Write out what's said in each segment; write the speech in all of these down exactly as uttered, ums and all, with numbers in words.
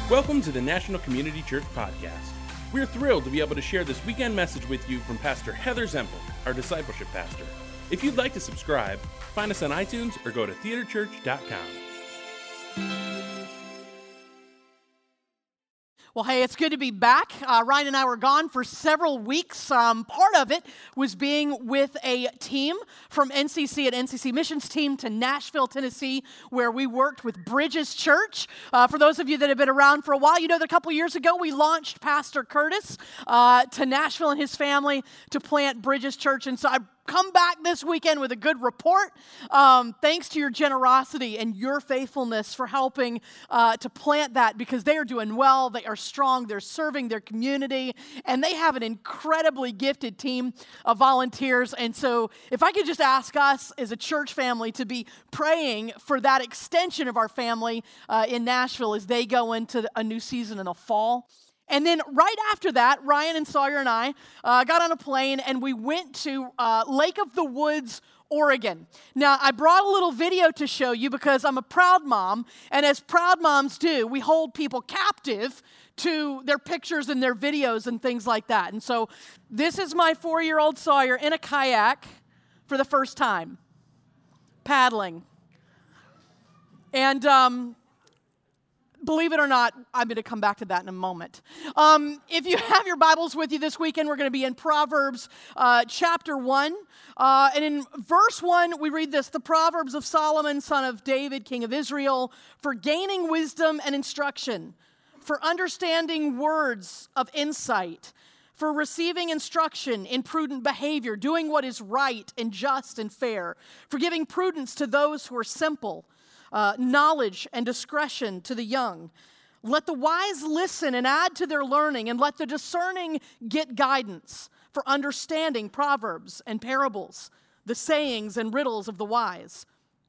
Welcome to the National Community Church Podcast. We're thrilled to be able to share this weekend message with you from Pastor Heather Zempel, our discipleship pastor. If you'd like to subscribe, find us on iTunes or go to theater church dot com. Well, hey, it's good to be back. Uh, Ryan and I were gone for several weeks. Um, part of it was being with a team from N C C, an N C C missions team to Nashville, Tennessee, where we worked with Bridges Church. Uh, for those of you that have been around for a while, you know that a couple years ago we launched Pastor Curtis uh, to Nashville and his family to plant Bridges Church. And so I come back this weekend with a good report. Um, thanks to your generosity and your faithfulness for helping uh, to plant that, because they are doing well, they are strong, they're serving their community, and they have an incredibly gifted team of volunteers. And so if I could just ask us as a church family to be praying for that extension of our family uh, in Nashville as they go into a new season in the fall. And then right after that, Ryan and Sawyer and I uh, got on a plane and we went to uh, Lake of the Woods, Oregon. Now, I brought a little video to show you because I'm a proud mom, and as proud moms do, we hold people captive to their pictures and their videos and things like that. And so this is my four-year-old Sawyer in a kayak for the first time, paddling. And um believe it or not, I'm going to come back to that in a moment. Um, if you have your Bibles with you this weekend, we're going to be in Proverbs uh, chapter one. Uh, and in verse one, we read this: the Proverbs of Solomon, son of David, king of Israel, for gaining wisdom and instruction, for understanding words of insight, for receiving instruction in prudent behavior, doing what is right and just and fair, for giving prudence to those who are simple, Uh, knowledge and discretion to the young. Let the wise listen and add to their learning, and let the discerning get guidance, for understanding proverbs and parables, the sayings and riddles of the wise.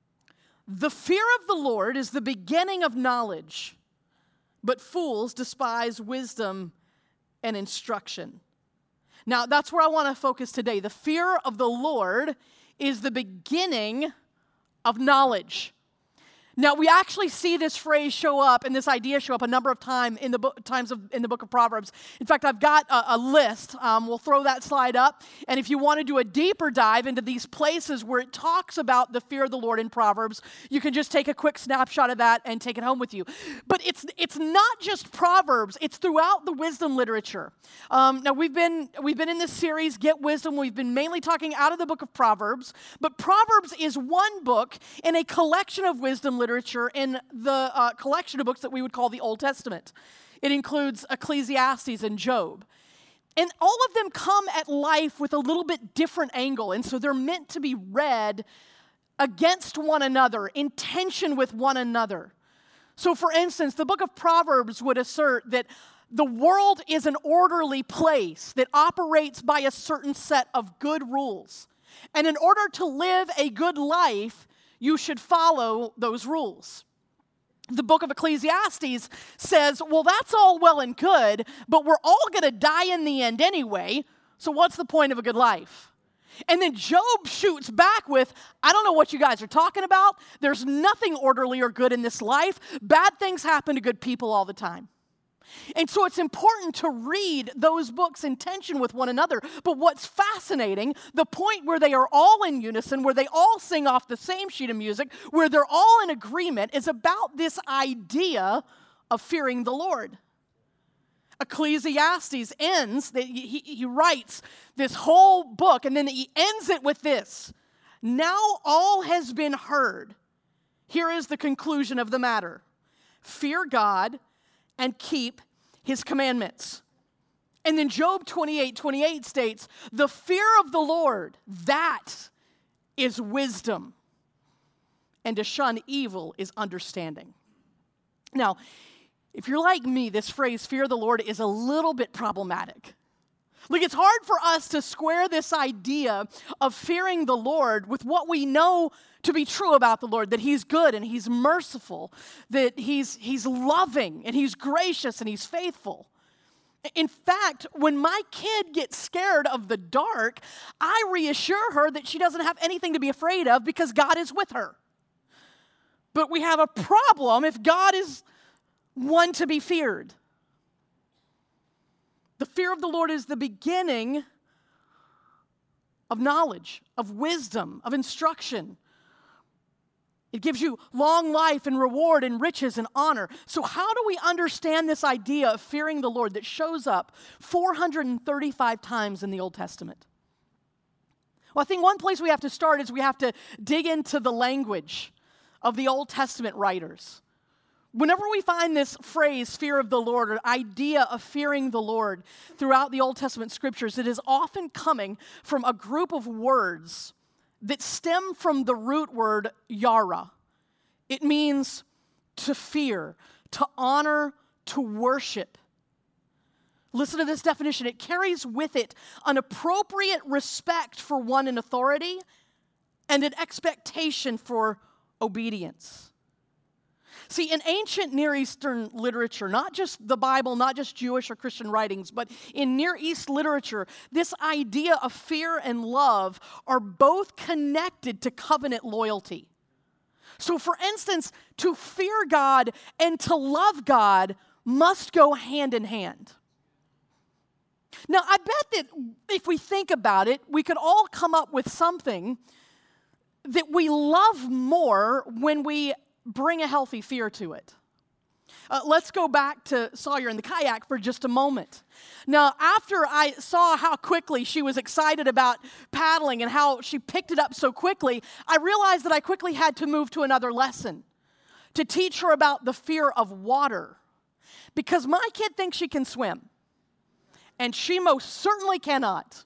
The fear of the Lord is the beginning of knowledge, but fools despise wisdom and instruction. Now, that's where I want to focus today. The fear of the Lord is the beginning of knowledge. Now, we actually see this phrase show up and this idea show up a number of time in the book, times of, in the book of Proverbs. In fact, I've got a, a list. Um, we'll throw that slide up. And if you want to do a deeper dive into these places where it talks about the fear of the Lord in Proverbs, you can just take a quick snapshot of that and take it home with you. But it's it's not just Proverbs. It's throughout the wisdom literature. Um, now, we've been, we've been in this series, Get Wisdom. We've been mainly talking out of the book of Proverbs. But Proverbs is one book in a collection of wisdom literature. literature in the uh, collection of books that we would call the Old Testament. It includes Ecclesiastes and Job. And all of them come at life with a little bit different angle, and so they're meant to be read against one another, in tension with one another. So for instance, the book of Proverbs would assert that the world is an orderly place that operates by a certain set of good rules. And in order to live a good life, you should follow those rules. The book of Ecclesiastes says, well, that's all well and good, but we're all going to die in the end anyway, so what's the point of a good life? And then Job shoots back with, I don't know what you guys are talking about. There's nothing orderly or good in this life. Bad things happen to good people all the time. And so it's important to read those books in tension with one another. But what's fascinating, the point where they are all in unison, where they all sing off the same sheet of music, where they're all in agreement, is about this idea of fearing the Lord. Ecclesiastes ends, he, he writes this whole book, and then he ends it with this: now all has been heard. Here is the conclusion of the matter. Fear God and keep his commandments. And then Job twenty-eight twenty-eight states, the fear of the Lord, that is wisdom, and to shun evil is understanding. Now, if you're like me, this phrase, fear of the Lord, is a little bit problematic. Like, it's hard for us to square this idea of fearing the Lord with what we know to be true about the Lord, that he's good and he's merciful, that he's, he's loving and he's gracious and he's faithful. In fact, when my kid gets scared of the dark, I reassure her that she doesn't have anything to be afraid of because God is with her. But we have a problem if God is one to be feared. The fear of the Lord is the beginning of knowledge, of wisdom, of instruction. It gives you long life and reward and riches and honor. So how do we understand this idea of fearing the Lord that shows up four hundred thirty-five times in the Old Testament? Well, I think one place we have to start is we have to dig into the language of the Old Testament writers. Whenever we find this phrase, fear of the Lord, or idea of fearing the Lord throughout the Old Testament scriptures, it is often coming from a group of words that stem from the root word yara. It means to fear, to honor, to worship. Listen to this definition. It carries with it an appropriate respect for one in authority and an expectation for obedience. See, in ancient Near Eastern literature, not just the Bible, not just Jewish or Christian writings, but in Near East literature, this idea of fear and love are both connected to covenant loyalty. So, for instance, to fear God and to love God must go hand in hand. Now, I bet that if we think about it, we could all come up with something that we love more when we bring a healthy fear to it. Uh, let's go back to Sawyer and the kayak for just a moment. Now, after I saw how quickly she was excited about paddling and how she picked it up so quickly, I realized that I quickly had to move to another lesson to teach her about the fear of water. Because my kid thinks she can swim, and she most certainly cannot.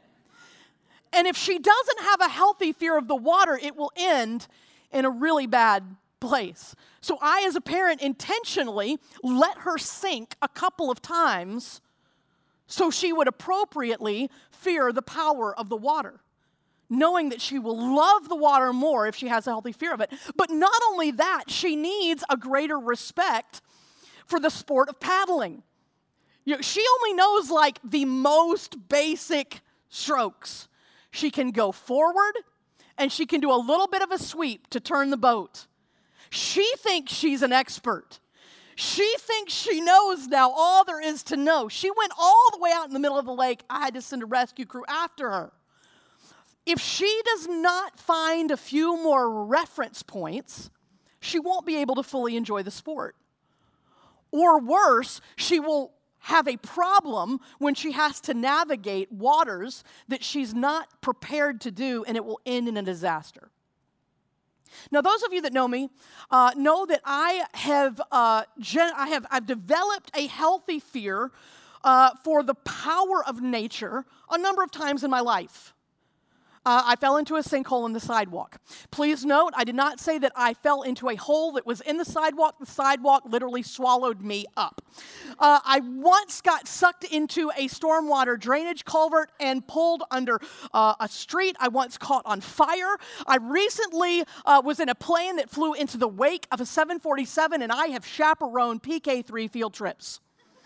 And if she doesn't have a healthy fear of the water, it will end in a really bad place. So I, as a parent, intentionally let her sink a couple of times so she would appropriately fear the power of the water, knowing that she will love the water more if she has a healthy fear of it. But not only that, she needs a greater respect for the sport of paddling. You know, she only knows like the most basic strokes. She can go forward, and she can do a little bit of a sweep to turn the boat. She thinks she's an expert. She thinks she knows now all there is to know. She went all the way out in the middle of the lake. I had to send a rescue crew after her. If she does not find a few more reference points, she won't be able to fully enjoy the sport. Or worse, she will have a problem when she has to navigate waters that she's not prepared to do, and it will end in a disaster. Now, those of you that know me uh, know that I have, uh, gen- I have I've developed a healthy fear uh, for the power of nature a number of times in my life. Uh, I fell into a sinkhole in the sidewalk. Please note, I did not say that I fell into a hole that was in the sidewalk. The sidewalk literally swallowed me up. Uh, I once got sucked into a stormwater drainage culvert and pulled under uh, a street. I once caught on fire. I recently uh, was in a plane that flew into the wake of a seven forty-seven, and I have chaperoned P K three field trips.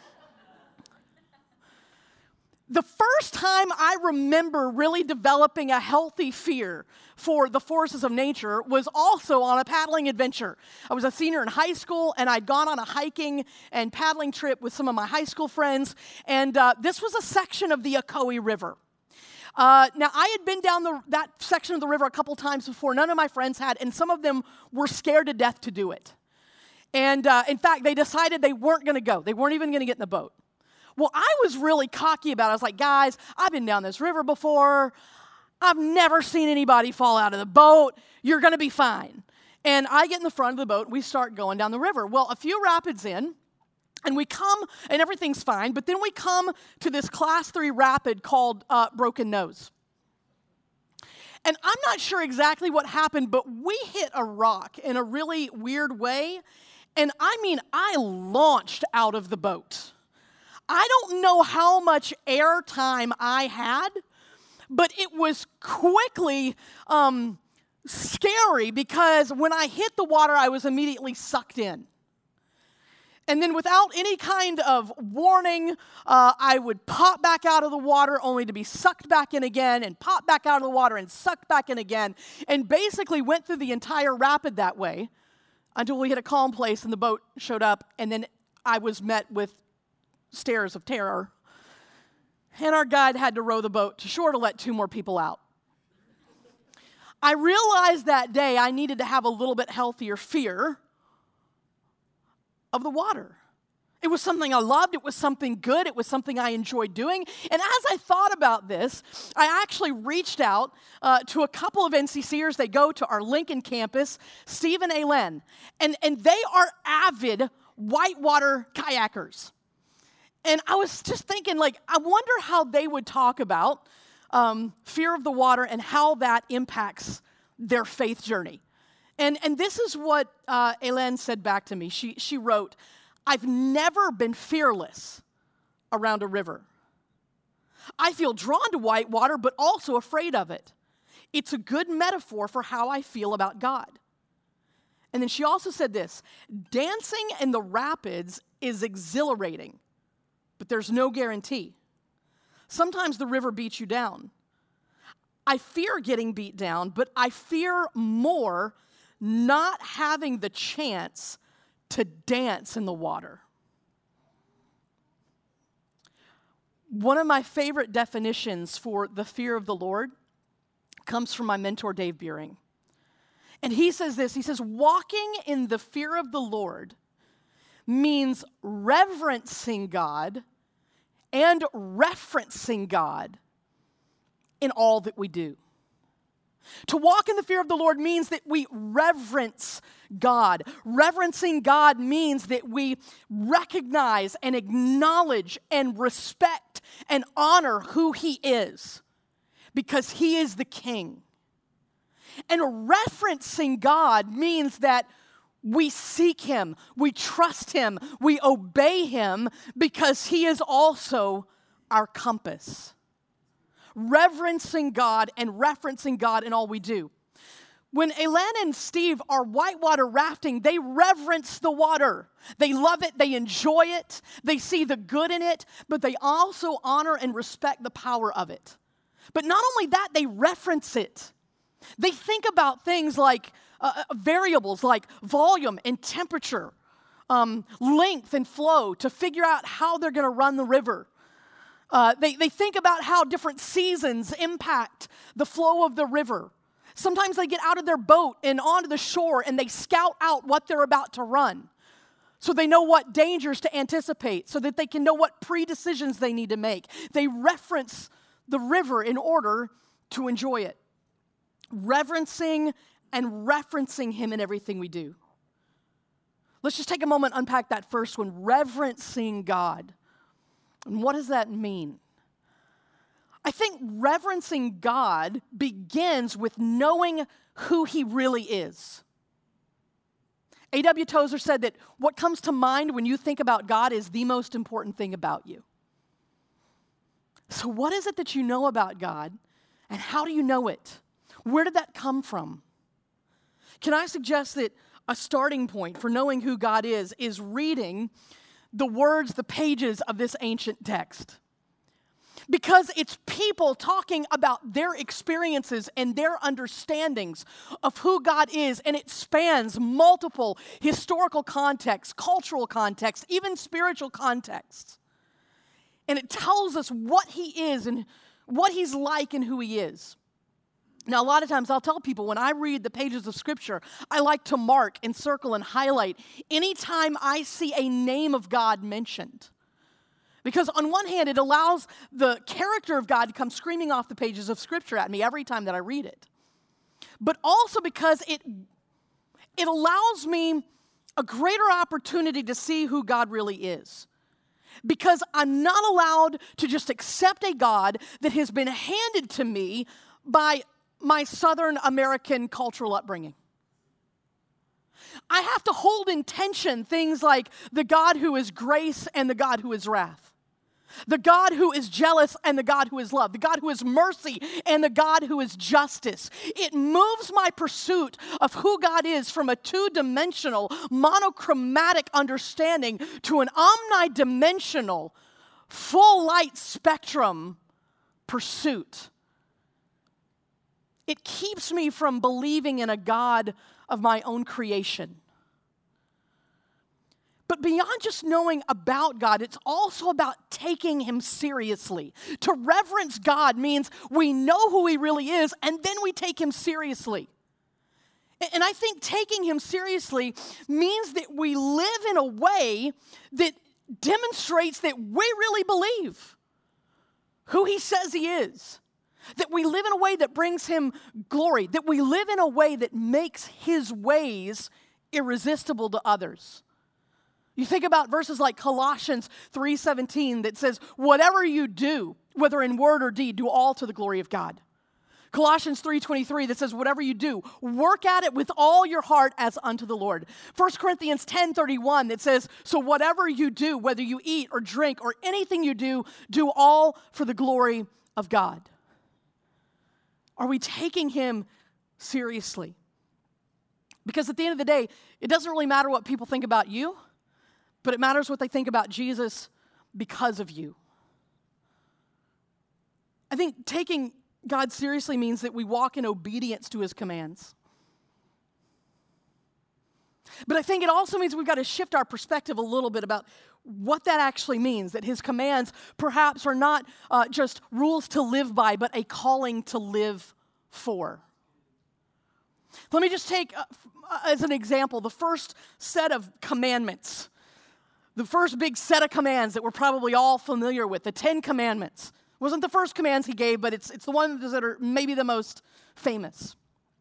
The first time I remember really developing a healthy fear for the forces of nature was also on a paddling adventure. I was a senior in high school, and I'd gone on a hiking and paddling trip with some of my high school friends, and uh, this was a section of the Ocoee River. Uh, now, I had been down the, that section of the river a couple times before. None of my friends had, and some of them were scared to death to do it. And uh, in fact, they decided they weren't going to go. They weren't even going to get in the boat. Well, I was really cocky about it. I was like, guys, I've been down this river before. I've never seen anybody fall out of the boat. You're going to be fine. And I get in the front of the boat, and we start going down the river. Well, a few rapids in, and we come, and everything's fine, but then we come to this class three rapid called uh, Broken Nose. And I'm not sure exactly what happened, but we hit a rock in a really weird way, and I mean, I launched out of the boat. I don't know how much air time I had, but it was quickly um, scary because when I hit the water, I was immediately sucked in. And then without any kind of warning, uh, I would pop back out of the water only to be sucked back in again, and pop back out of the water and sucked back in again, and basically went through the entire rapid that way until we hit a calm place and the boat showed up, and then I was met with stares of terror. And our guide had to row the boat to shore to let two more people out. I realized that day I needed to have a little bit healthier fear of the water. It was something I loved. It was something good. It was something I enjoyed doing. And as I thought about this, I actually reached out uh, to a couple of N C C ers. They go to our Lincoln campus, Steve and Alen, and, and they are avid whitewater kayakers. And I was just thinking, like, I wonder how they would talk about um, fear of the water and how that impacts their faith journey. And, and this is what uh, Alen said back to me. She, she wrote, "I've never been fearless around a river. I feel drawn to white water, but also afraid of it. It's a good metaphor for how I feel about God." And then she also said this, "Dancing in the rapids is exhilarating, but there's no guarantee. Sometimes the river beats you down. I fear getting beat down, but I fear more not having the chance to dance in the water." One of my favorite definitions for the fear of the Lord comes from my mentor, Dave Buehring. And he says this, he says, "Walking in the fear of the Lord means reverencing God and referencing God in all that we do." To walk in the fear of the Lord means that we reverence God. Reverencing God means that we recognize and acknowledge and respect and honor who He is, because He is the King. And referencing God means that we seek Him, we trust Him, we obey Him, because He is also our compass. Reverencing God and referencing God in all we do. When Alen and Steve are whitewater rafting, they reverence the water. They love it, they enjoy it, they see the good in it, but they also honor and respect the power of it. But not only that, they reference it. They think about things like uh, variables like volume and temperature, um, length and flow to figure out how they're going to run the river. Uh, they, they think about how different seasons impact the flow of the river. Sometimes they get out of their boat and onto the shore and they scout out what they're about to run, so they know what dangers to anticipate, so that they can know what pre-decisions they need to make. They reference the river in order to enjoy it. Reverencing and referencing Him in everything we do. Let's just take a moment and unpack that first one, reverencing God. And what does that mean? I think reverencing God begins with knowing who He really is. A W Tozer said that what comes to mind when you think about God is the most important thing about you. So what is it that you know about God, and how do you know it? Where did that come from? Can I suggest that a starting point for knowing who God is is reading the words, the pages of this ancient text? Because it's people talking about their experiences and their understandings of who God is, and it spans multiple historical contexts, cultural contexts, even spiritual contexts. And it tells us what He is and what He's like and who He is. Now, a lot of times I'll tell people when I read the pages of Scripture, I like to mark and circle and highlight anytime I see a name of God mentioned. Because on one hand, it allows the character of God to come screaming off the pages of Scripture at me every time that I read it. But also because it, it allows me a greater opportunity to see who God really is. Because I'm not allowed to just accept a God that has been handed to me by my Southern American cultural upbringing. I have to hold in tension things like the God who is grace and the God who is wrath. The God who is jealous and the God who is love. The God who is mercy and the God who is justice. It moves my pursuit of who God is from a two-dimensional, monochromatic understanding to an omnidimensional, full light spectrum pursuit. It keeps me from believing in a God of my own creation. But beyond just knowing about God, it's also about taking him seriously. To reverence God means we know who he really is, and then we take him seriously. And I think taking him seriously means that we live in a way that demonstrates that we really believe who he says he is. That we live in a way that brings him glory. That we live in a way that makes his ways irresistible to others. You think about verses like Colossians three seventeen that says, whatever you do, whether in word or deed, do all to the glory of God. Colossians three twenty-three that says, whatever you do, work at it with all your heart as unto the Lord. First Corinthians ten thirty-one that says, so whatever you do, whether you eat or drink or anything you do, do all for the glory of God. Are we taking him seriously? Because at the end of the day, it doesn't really matter what people think about you, but it matters what they think about Jesus because of you. I think taking God seriously means that we walk in obedience to his commands. But I think it also means we've got to shift our perspective a little bit about what that actually means, that his commands perhaps are not uh, just rules to live by, but a calling to live for. Let me just take, uh, as an example, the first set of commandments, the first big set of commands that we're probably all familiar with, the Ten Commandments. It wasn't the first commands he gave, but it's, it's the ones that are maybe the most famous.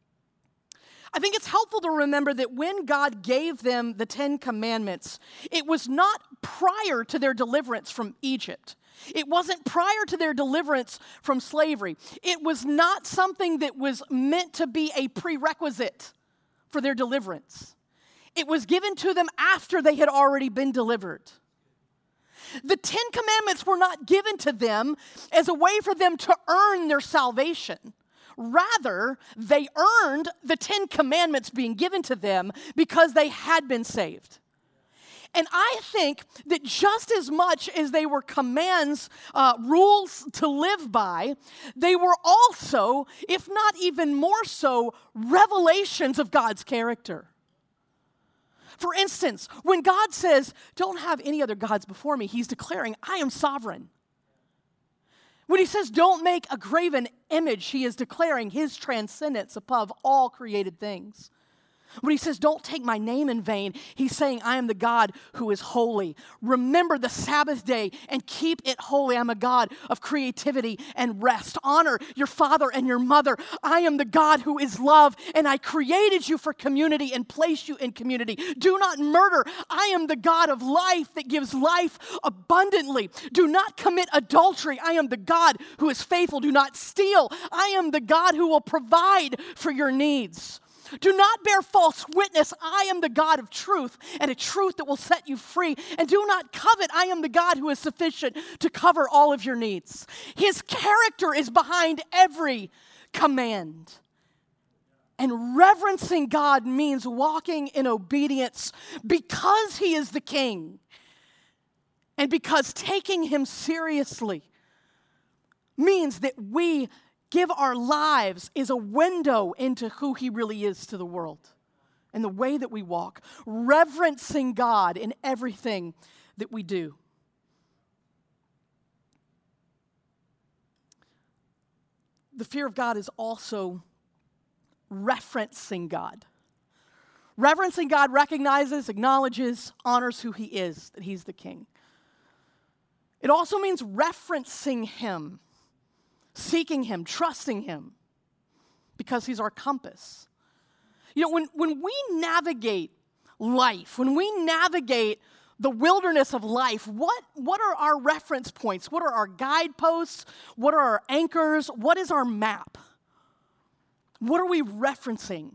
I think it's helpful to remember that when God gave them the Ten Commandments, it was not prior to their deliverance from Egypt. It wasn't prior to their deliverance from slavery. It was not something that was meant to be a prerequisite for their deliverance. It was given to them after they had already been delivered. The Ten Commandments were not given to them as a way for them to earn their salvation. Rather, they earned the Ten Commandments being given to them because they had been saved. And I think that just as much as they were commands, uh, rules to live by, they were also, if not even more so, revelations of God's character. For instance, when God says, don't have any other gods before me, he's declaring, I am sovereign. When he says, don't make a graven image, he is declaring his transcendence above all created things. When he says, don't take my name in vain, he's saying, I am the God who is holy. Remember the Sabbath day and keep it holy. I'm a God of creativity and rest. Honor your father and your mother. I am the God who is love, and I created you for community and placed you in community. Do not murder. I am the God of life that gives life abundantly. Do not commit adultery. I am the God who is faithful. Do not steal. I am the God who will provide for your needs. Do not bear false witness. I am the God of truth, and a truth that will set you free. And do not covet. I am the God who is sufficient to cover all of your needs. His character is behind every command. And reverencing God means walking in obedience because he is the king. And because taking him seriously means that we give our lives is a window into who he really is to the world and the way that we walk, reverencing God in everything that we do. The fear of God is also referencing God. Reverencing God recognizes, acknowledges, honors who he is, that he's the king. It also means referencing him. Seeking him, trusting him, because he's our compass. You know, when, when we navigate life, when we navigate the wilderness of life, what, what are our reference points? What are our guideposts? What are our anchors? What is our map? What are we referencing?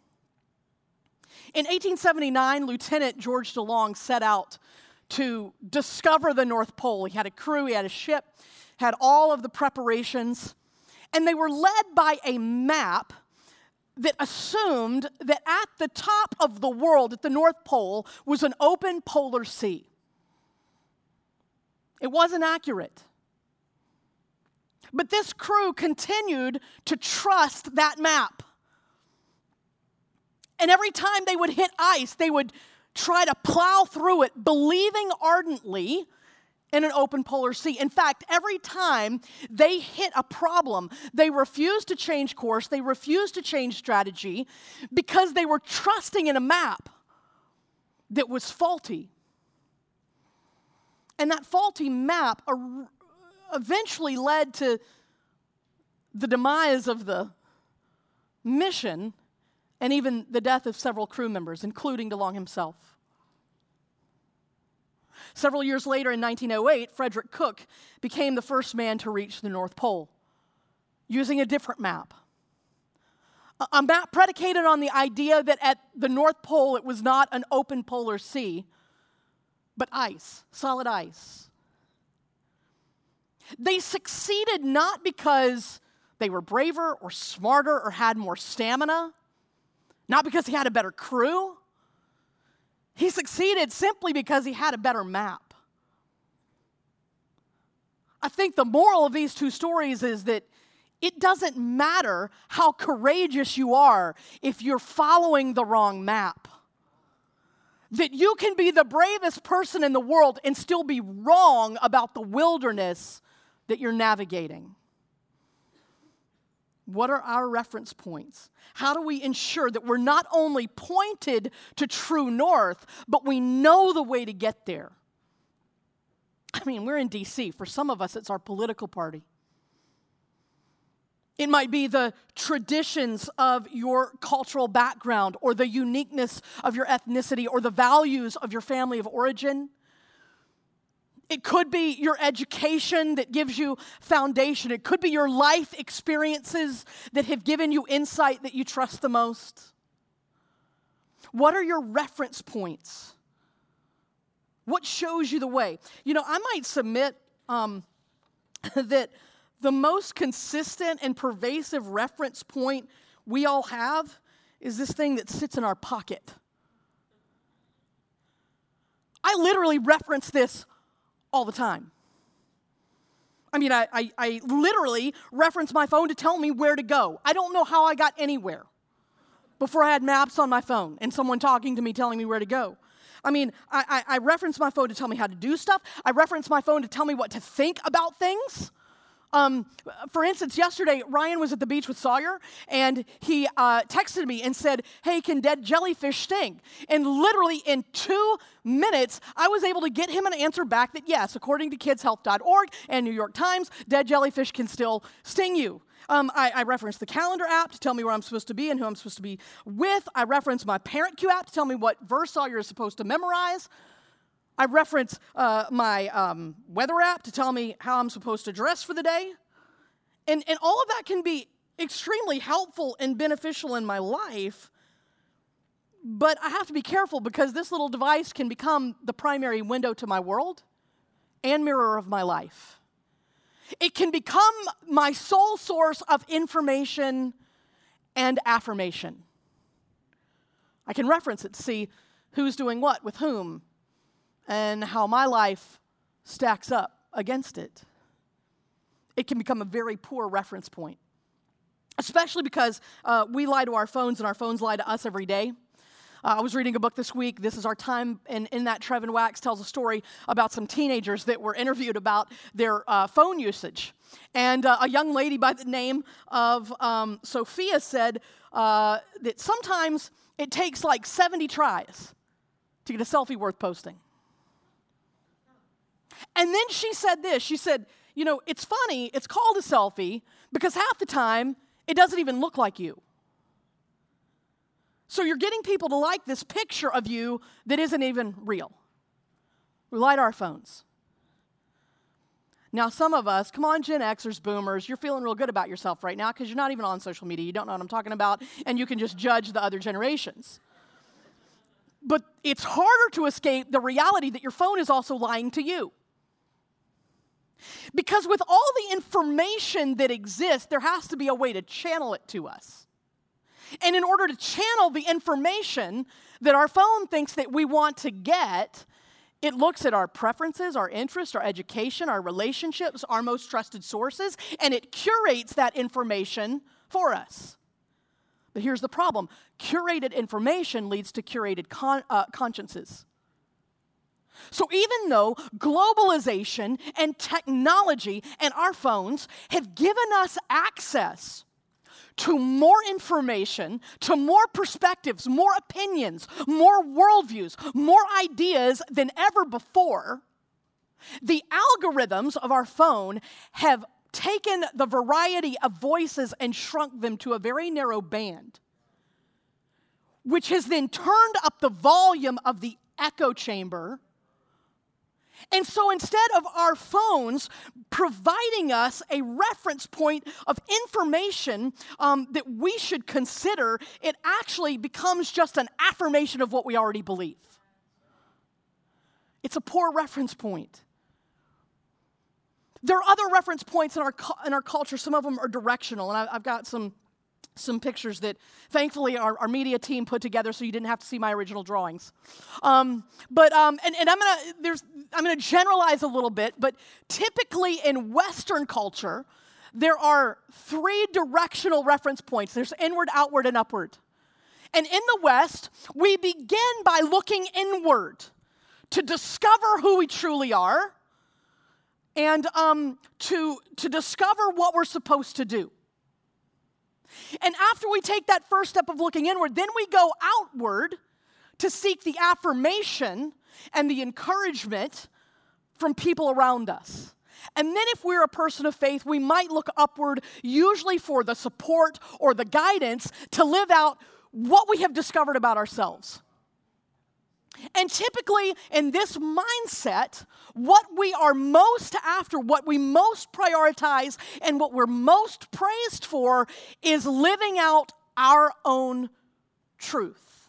In eighteen seventy-nine, Lieutenant George DeLong set out to discover the North Pole. He had a crew, he had a ship, had all of the preparations, and they were led by a map that assumed that at the top of the world, at the North Pole, was an open polar sea. It wasn't accurate. But this crew continued to trust that map. And every time they would hit ice, they would try to plow through it, believing ardently in an open polar sea. In fact, every time they hit a problem, they refused to change course, they refused to change strategy because they were trusting in a map that was faulty. And that faulty map eventually led to the demise of the mission and even the death of several crew members, including DeLong himself. Several years later, in nineteen oh eight, Frederick Cook became the first man to reach the North Pole using a different map. A map predicated on the idea that at the North Pole it was not an open polar sea, but ice, solid ice. They succeeded not because they were braver or smarter or had more stamina, not because he had a better crew. He succeeded simply because he had a better map. I think the moral of these two stories is that it doesn't matter how courageous you are if you're following the wrong map. That you can be the bravest person in the world and still be wrong about the wilderness that you're navigating. What are our reference points? How do we ensure that we're not only pointed to true north, but we know the way to get there? I mean, we're in D C. For some of us, it's our political party. It might be the traditions of your cultural background or the uniqueness of your ethnicity or the values of your family of origin. It could be your education that gives you foundation. It could be your life experiences that have given you insight that you trust the most. What are your reference points? What shows you the way? You know, I might submit um, that the most consistent and pervasive reference point we all have is this thing that sits in our pocket. I literally reference this all the time. I mean, I, I, I literally reference my phone to tell me where to go. I don't know how I got anywhere before I had maps on my phone and someone talking to me telling me where to go. I mean, I, I, I reference my phone to tell me how to do stuff. I reference my phone to tell me what to think about things. Um, for instance, yesterday, Ryan was at the beach with Sawyer, and he uh, texted me and said, hey, can dead jellyfish sting? And literally in two minutes, I was able to get him an answer back that yes, according to kids health dot org and New York Times, dead jellyfish can still sting you. Um, I, I referenced the calendar app to tell me where I'm supposed to be and who I'm supposed to be with. I referenced my Parent Cue app to tell me what verse Sawyer is supposed to memorize. I reference uh, my um, weather app to tell me how I'm supposed to dress for the day. And, and all of that can be extremely helpful and beneficial in my life, but I have to be careful because this little device can become the primary window to my world and mirror of my life. It can become my sole source of information and affirmation. I can reference it to see who's doing what with whom, and how my life stacks up against it. It can become a very poor reference point, especially because uh, we lie to our phones and our phones lie to us every day. Uh, I was reading a book this week, This Is Our Time, and in that Trevin Wax tells a story about some teenagers that were interviewed about their uh, phone usage. And uh, a young lady by the name of um, Sophia said uh, that sometimes it takes like seventy tries to get a selfie worth posting. And then she said this, she said, you know, it's funny, it's called a selfie because half the time it doesn't even look like you. So you're getting people to like this picture of you that isn't even real. We lie to our phones. Now some of us, come on Gen Xers, boomers, you're feeling real good about yourself right now because you're not even on social media, you don't know what I'm talking about, and you can just judge the other generations. But it's harder to escape the reality that your phone is also lying to you. Because with all the information that exists, there has to be a way to channel it to us. And in order to channel the information that our phone thinks that we want to get, it looks at our preferences, our interests, our education, our relationships, our most trusted sources, and it curates that information for us. But here's the problem. Curated information leads to curated con- uh, consciences. So even though globalization and technology and our phones have given us access to more information, to more perspectives, more opinions, more worldviews, more ideas than ever before, the algorithms of our phone have taken the variety of voices and shrunk them to a very narrow band, which has then turned up the volume of the echo chamber. And so instead of our phones providing us a reference point of information um, that we should consider, it actually becomes just an affirmation of what we already believe. It's a poor reference point. There are other reference points in our in our culture. Some of them are directional, and I, I've got some some pictures that, thankfully, our, our media team put together, so you didn't have to see my original drawings. Um, but um, and, and I'm gonna there's I'm gonna generalize a little bit, but typically in Western culture, there are three directional reference points. There's inward, outward, and upward. And in the West, we begin by looking inward to discover who we truly are, and um, to, to discover what we're supposed to do. And after we take that first step of looking inward, then we go outward to seek the affirmation and the encouragement from people around us. And then if we're a person of faith, we might look upward, usually for the support or the guidance to live out what we have discovered about ourselves. And typically, in this mindset, what we are most after, what we most prioritize, and what we're most praised for is living out our own truth.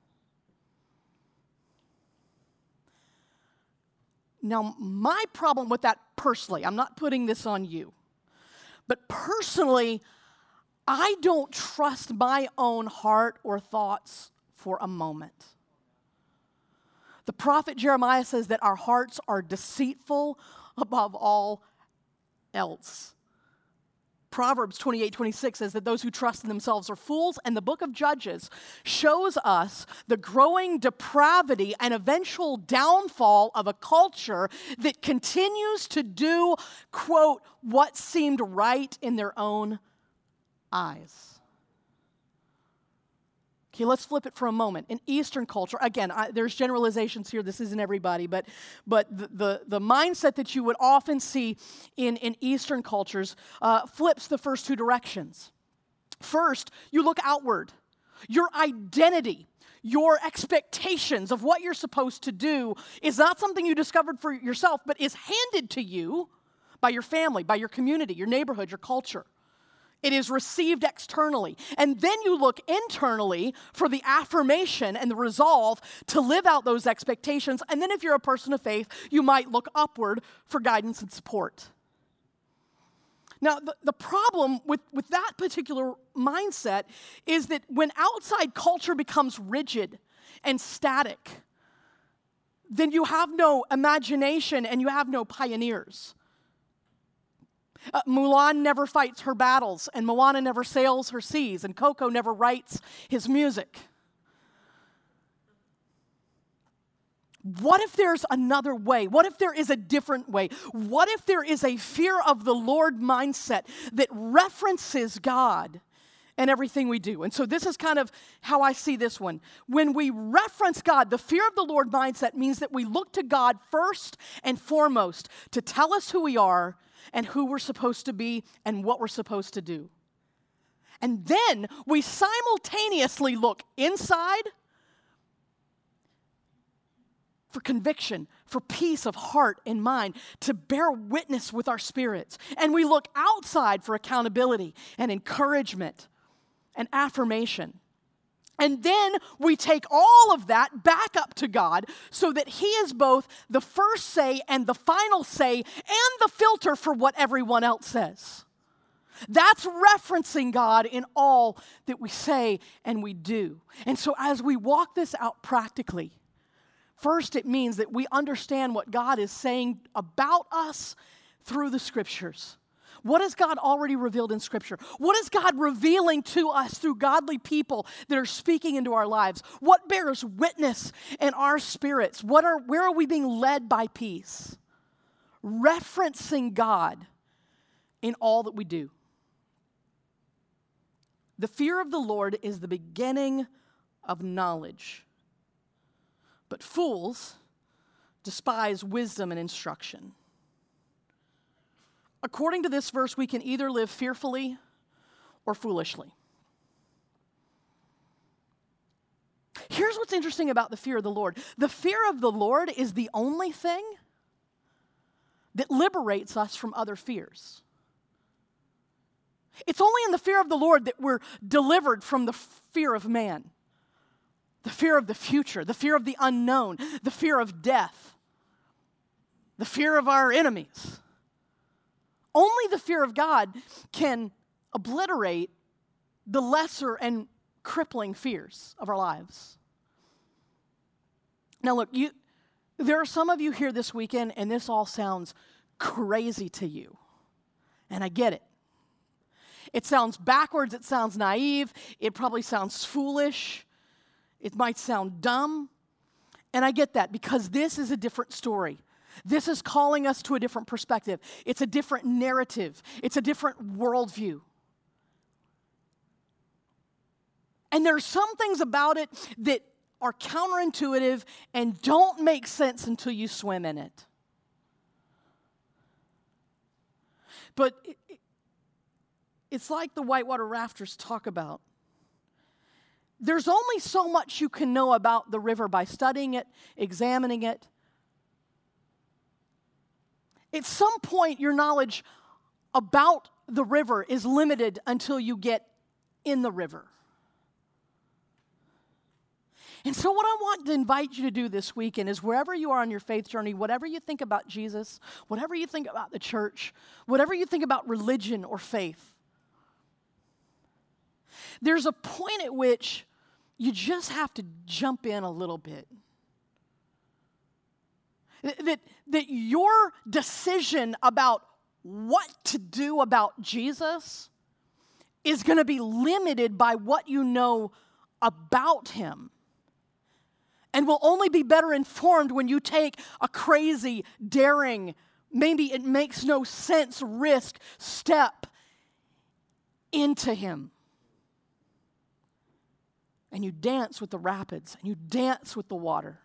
Now, my problem with that personally, I'm not putting this on you, but personally, I don't trust my own heart or thoughts for a moment. The prophet Jeremiah says that our hearts are deceitful above all else. Proverbs twenty-eight twenty-six says that those who trust in themselves are fools, and the book of Judges shows us the growing depravity and eventual downfall of a culture that continues to do, quote, what seemed right in their own eyes. Okay, let's flip it for a moment. In Eastern culture, again, I, there's generalizations here. This isn't everybody, but but the, the, the mindset that you would often see in, in Eastern cultures uh, flips the first two directions. First, you look outward. Your identity, your expectations of what you're supposed to do is not something you discovered for yourself, but is handed to you by your family, by your community, your neighborhood, your culture. It is received externally. And then you look internally for the affirmation and the resolve to live out those expectations. And then if you're a person of faith, you might look upward for guidance and support. Now, the, the problem with, with that particular mindset is that when outside culture becomes rigid and static, then you have no imagination and you have no pioneers. Uh, Mulan never fights her battles, and Moana never sails her seas, and Coco never writes his music. What if there's another way? What if there is a different way? What if there is a fear of the Lord mindset that references God in everything we do? And so this is kind of how I see this one. When we reference God, the fear of the Lord mindset means that we look to God first and foremost to tell us who we are and who we're supposed to be and what we're supposed to do. And then we simultaneously look inside for conviction, for peace of heart and mind, to bear witness with our spirits. And we look outside for accountability and encouragement and affirmation. And then we take all of that back up to God so that He is both the first say and the final say and the filter for what everyone else says. That's referencing God in all that we say and we do. And so as we walk this out practically, first it means that we understand what God is saying about us through the Scriptures. What has God already revealed in Scripture? What is God revealing to us through godly people that are speaking into our lives? What bears witness in our spirits? What are, where are we being led by peace? Referencing God in all that we do. The fear of the Lord is the beginning of knowledge, but fools despise wisdom and instruction. According to this verse, we can either live fearfully or foolishly. Here's what's interesting about the fear of the Lord. The fear of the Lord is the only thing that liberates us from other fears. It's only in the fear of the Lord that we're delivered from the fear of man, the fear of the future, the fear of the unknown, the fear of death, the fear of our enemies. Only the fear of God can obliterate the lesser and crippling fears of our lives. Now look, you, there are some of you here this weekend, and this all sounds crazy to you. And I get it. It sounds backwards, it sounds naive, it probably sounds foolish, it might sound dumb. And I get that because this is a different story. This is calling us to a different perspective. It's a different narrative. It's a different worldview. And there are some things about it that are counterintuitive and don't make sense until you swim in it. But it, it's like the whitewater rafters talk about. There's only so much you can know about the river by studying it, examining it. At some point, your knowledge about the river is limited until you get in the river. And so what I want to invite you to do this weekend is wherever you are on your faith journey, whatever you think about Jesus, whatever you think about the church, whatever you think about religion or faith, there's a point at which you just have to jump in a little bit. That, that your decision about what to do about Jesus is going to be limited by what you know about him. And will only be better informed when you take a crazy, daring, maybe it makes no sense risk step into him. And you dance with the rapids, and you dance with the water.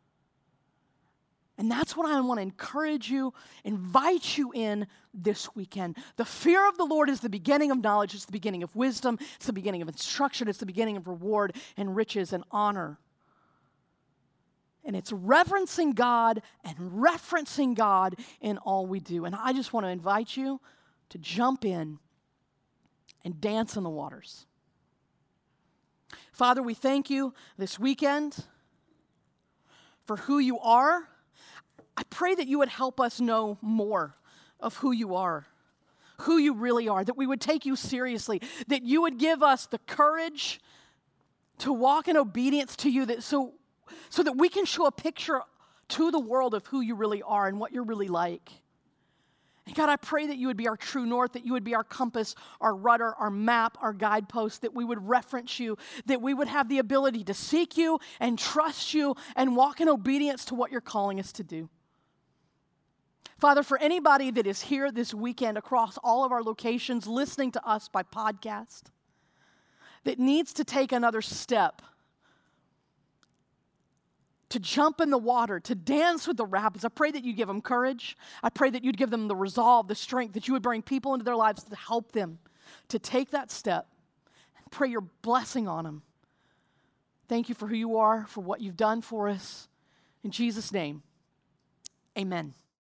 And that's what I want to encourage you, invite you in this weekend. The fear of the Lord is the beginning of knowledge. It's the beginning of wisdom. It's the beginning of instruction. It's the beginning of reward and riches and honor. And it's reverencing God and referencing God in all we do. And I just want to invite you to jump in and dance in the waters. Father, we thank you this weekend for who you are. I pray that you would help us know more of who you are, who you really are, that we would take you seriously, that you would give us the courage to walk in obedience to you, that so, so that we can show a picture to the world of who you really are and what you're really like. And God, I pray that you would be our true north, that you would be our compass, our rudder, our map, our guidepost, that we would reference you, that we would have the ability to seek you and trust you and walk in obedience to what you're calling us to do. Father, for anybody that is here this weekend across all of our locations listening to us by podcast, that needs to take another step to jump in the water, to dance with the rapids, I pray that you'd give them courage. I pray that you'd give them the resolve, the strength, that you would bring people into their lives to help them to take that step. And pray your blessing on them. Thank you for who you are, for what you've done for us. In Jesus' name, amen.